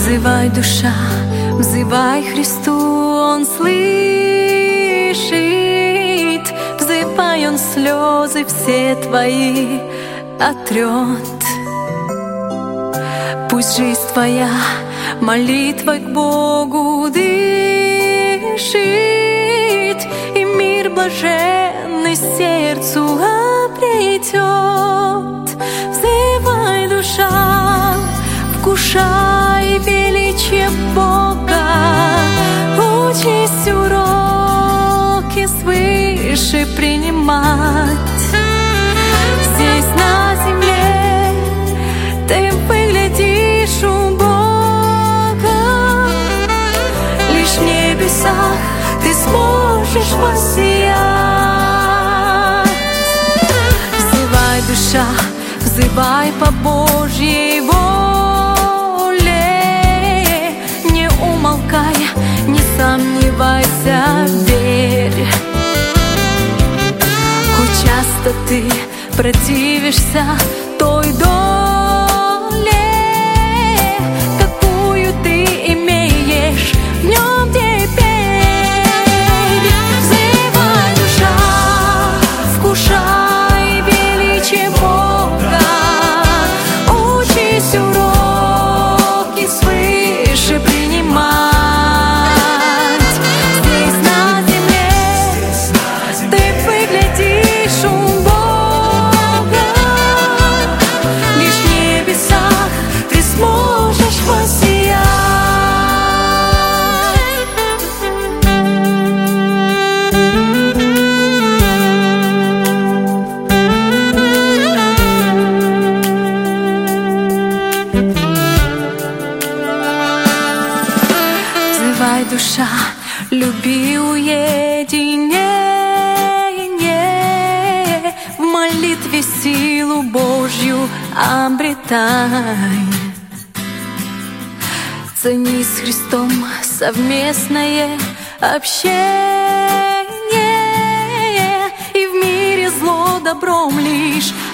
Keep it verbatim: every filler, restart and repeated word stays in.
Взывай, душа, взывай Христу, Он слышит. Взывай, Он слезы все твои отрет. Пусть жизнь твоя молитвой к Богу дышит, и мир блаженный сердцу обретет. Взывай, душа, вкушай величие Бога, учись уроки свыше принимать. Здесь на земле ты выглядишь убого, лишь в небесах ты сможешь воссиять. Взывай, душа, взывай по Божьей воле, не умолкай, не сомневайся, верь. Хоть часто ты противишься той доле, какую ты имеешь в нем теперь. Взывай, душа, вкушай величие Бога, учись уроки свыше принимать. Здесь на земле ты выглядишь убого, лишь в небесах ты сможешь воссиять. Взывай, душа, люби уединение, в молитве силу Божью обретай. Цени с Христом совместное общение, и в мире зло добром лишь